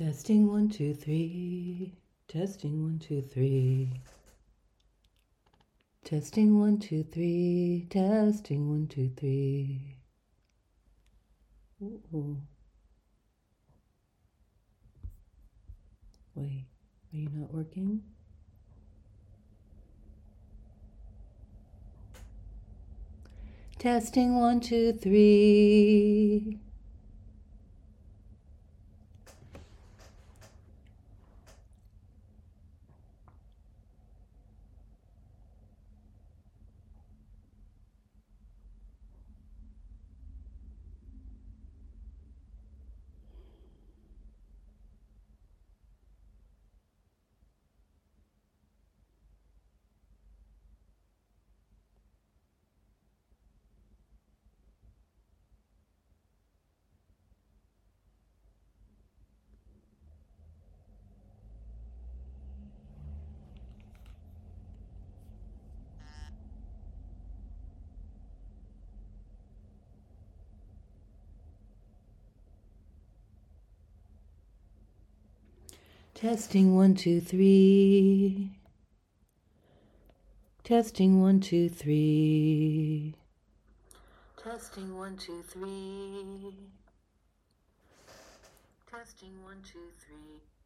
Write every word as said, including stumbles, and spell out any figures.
Testing one, two, three. Testing one, two, three. Testing one, two, three. Testing one, two, three. Ooh. Wait, are you not working? Testing one, two, three. Testing one, two, three. Testing one, two, three. Testing one, two, three. Testing one, two, three.